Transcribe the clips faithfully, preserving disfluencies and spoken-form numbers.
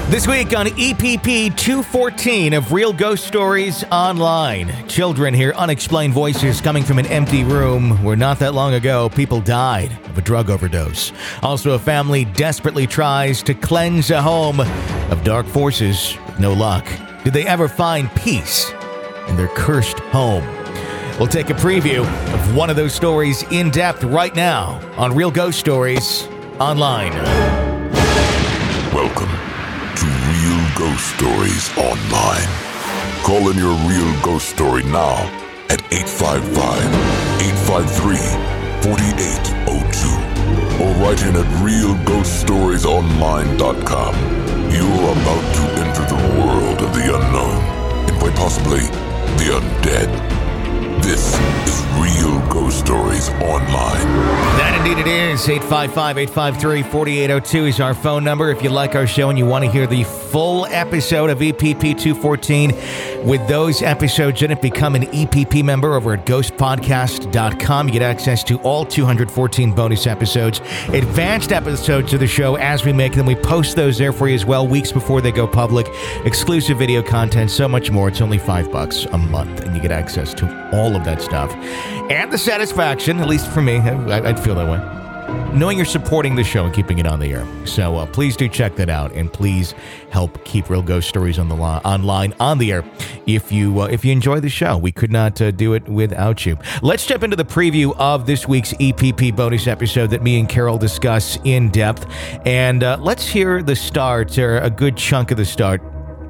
This week on E P P two fourteen of Real Ghost Stories Online. Children hear unexplained voices coming from an empty room where not that long ago people died of a drug overdose. Also, a family desperately tries to cleanse a home of dark forces with no luck. Did they ever find peace in their cursed home? We'll take a preview of one of those stories in depth right now on Real Ghost Stories Online. Welcome to Real Ghost Stories Online. Call in your real ghost story now at eight five five, eight five three, four eight zero two or write in at real ghost stories online dot com. You're about to enter the world of the unknown and quite possibly the undead. This is Real Ghost Stories Online. That indeed it is. eight five five, eight five three, four eight zero two is our phone number. If you like our show and you want to hear the full episode of E P P two fourteen with those episodes in it, become an E P P member over at ghost podcast dot com. You get access to all two hundred fourteen bonus episodes, advanced episodes of the show as we make them. We post those there for you as well weeks before they go public. Exclusive video content, so much more. It's only five bucks a month, and you get access to all of that stuff. And the satisfaction, at least for me, I, I'd feel that way, knowing you're supporting the show and keeping it on the air. So uh, please do check that out, and please help keep Real Ghost Stories on the li- online on the air. If you uh, if you enjoy the show, we could not uh, do it without you. Let's jump into the preview of this week's E P P bonus episode that me and Carol discuss in depth, and uh, let's hear the start, or a good chunk of the start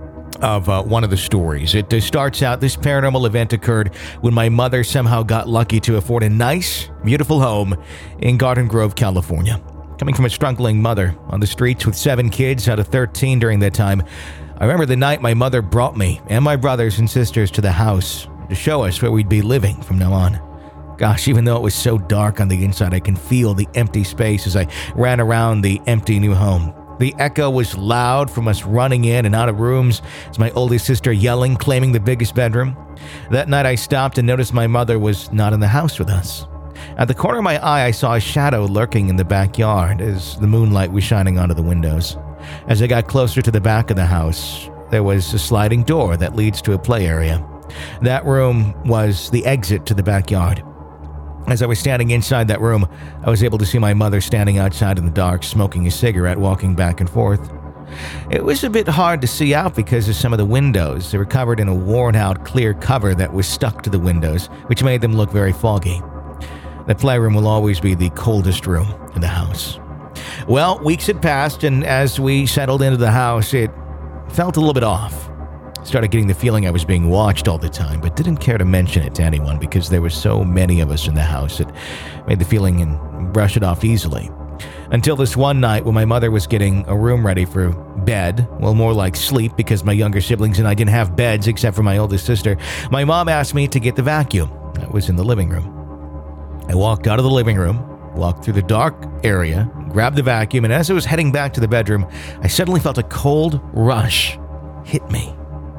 of uh, one of the stories. It uh, starts out, this paranormal event occurred when my mother somehow got lucky to afford a nice, beautiful home in Garden Grove, California. Coming from a struggling mother on the streets with seven kids out of thirteen during that time, I remember the night my mother brought me and my brothers and sisters to the house to show us where we'd be living from now on. Gosh, even though it was so dark on the inside, I can feel the empty space as I ran around the empty new home. The echo was loud from us running in and out of rooms as my oldest sister yelling, claiming the biggest bedroom. That night I stopped and noticed my mother was not in the house with us. At the corner of my eye, I saw a shadow lurking in the backyard as the moonlight was shining onto the windows. As I got closer to the back of the house, there was a sliding door that leads to a play area. That room was the exit to the backyard. As I was standing inside that room, I was able to see my mother standing outside in the dark, smoking a cigarette, walking back and forth. It was a bit hard to see out because of some of the windows. They were covered in a worn-out clear cover that was stuck to the windows, which made them look very foggy. The playroom will always be the coldest room in the house. Well, weeks had passed, and as we settled into the house, it felt a little bit off. Started getting the feeling I was being watched all the time, but didn't care to mention it to anyone because there were so many of us in the house. It made the feeling and brush it off easily. Until this one night when my mother was getting a room ready for bed, well, more like sleep, because my younger siblings and I didn't have beds except for my oldest sister. My mom asked me to get the vacuum that was in the living room. I walked out of the living room, walked through the dark area, grabbed the vacuum, and as I was heading back to the bedroom, I suddenly felt a cold rush hit me.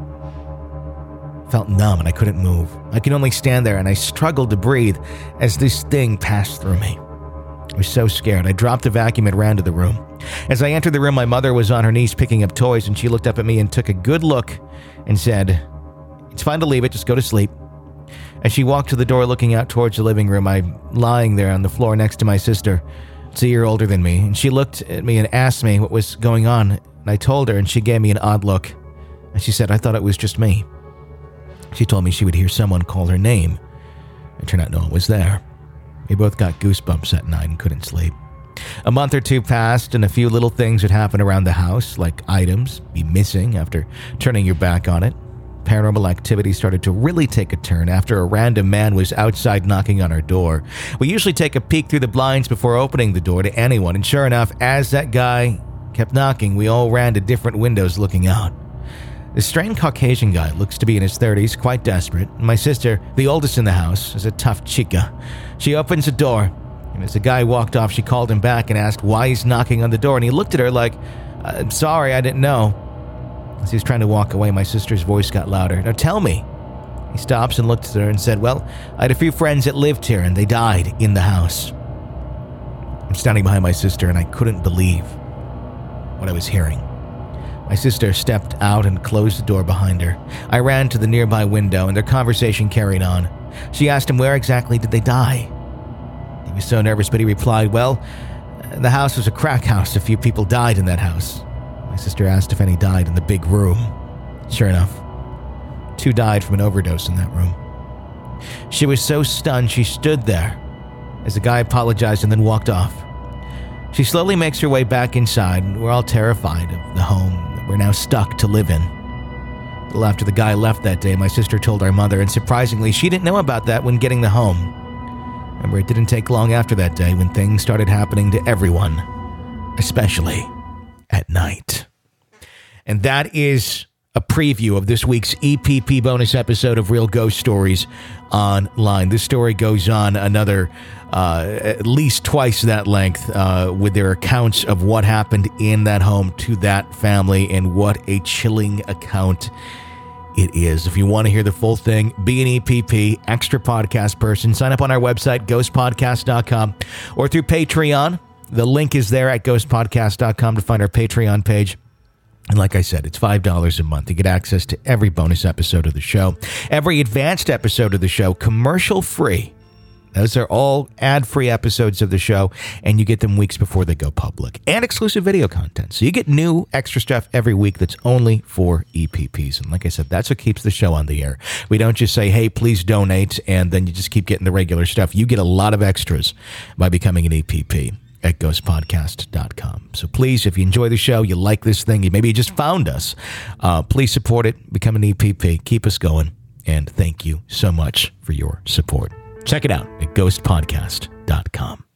Felt numb and I couldn't move. I could only stand there and I struggled to breathe as this thing passed through me. I was so scared. I dropped the vacuum and ran to the room. As I entered the room, my mother was on her knees picking up toys, and she looked up at me and took a good look and said, "It's fine to leave it, just go to sleep." As she walked to the door looking out towards the living room, I'm lying there on the floor next to my sister. It's a year older than me, and she looked at me and asked me what was going on, and I told her, and she gave me an odd look. And she said, "I thought it was just me." She told me she would hear someone call her name. It turned out no one was there. We both got goosebumps that night and couldn't sleep. A month or two passed, and a few little things would happen around the house, like items be missing after turning your back on it. Paranormal activity started to really take a turn after a random man was outside knocking on our door. We usually take a peek through the blinds before opening the door to anyone, and sure enough, as that guy kept knocking, we all ran to different windows looking out. This strange Caucasian guy looks to be in his thirties, quite desperate. My sister, the oldest in the house, is a tough chica. She opens the door, and as the guy walked off, she called him back and asked why he's knocking on the door, and he looked at her like, "I'm sorry, I didn't know." As he was trying to walk away, my sister's voice got louder. "Now tell me." He stops and looked at her and said, "Well, I had a few friends that lived here, and they died in the house." I'm standing behind my sister, and I couldn't believe what I was hearing. My sister stepped out and closed the door behind her. I ran to the nearby window, and their conversation carried on. She asked him where exactly did they die. He was so nervous, but he replied, well, the house was a crack house. A few people died in that house. My sister asked if any died in the big room. Sure enough, two died from an overdose in that room. She was so stunned she stood there as the guy apologized and then walked off. She slowly makes her way back inside, and we're all terrified of the home that we're now stuck to live in. A little after the guy left that day, my sister told our mother, and surprisingly, she didn't know about that when getting the home. Remember, it didn't take long after that day when things started happening to everyone, especially at night. And that is a preview of this week's E P P bonus episode of Real Ghost Stories Online. This story goes on another uh, at least twice that length uh, with their accounts of what happened in that home to that family, and what a chilling account it is. If you want to hear the full thing, be an E P P extra podcast person, sign up on our website, ghost podcast dot com, or through Patreon. The link is there at ghost podcast dot com to find our Patreon page. And like I said, it's five dollars a month. You get access to every bonus episode of the show, every advanced episode of the show, commercial-free. Those are all ad-free episodes of the show, and you get them weeks before they go public. And exclusive video content. So you get new extra stuff every week that's only for E P Ps. And like I said, that's what keeps the show on the air. We don't just say, hey, please donate, and then you just keep getting the regular stuff. You get a lot of extras by becoming an E P P at ghost podcast dot com. So please, if you enjoy the show, you like this thing, you maybe you just found us, uh, please support it, become an E P P, keep us going, and thank you so much for your support. Check it out at ghost podcast dot com.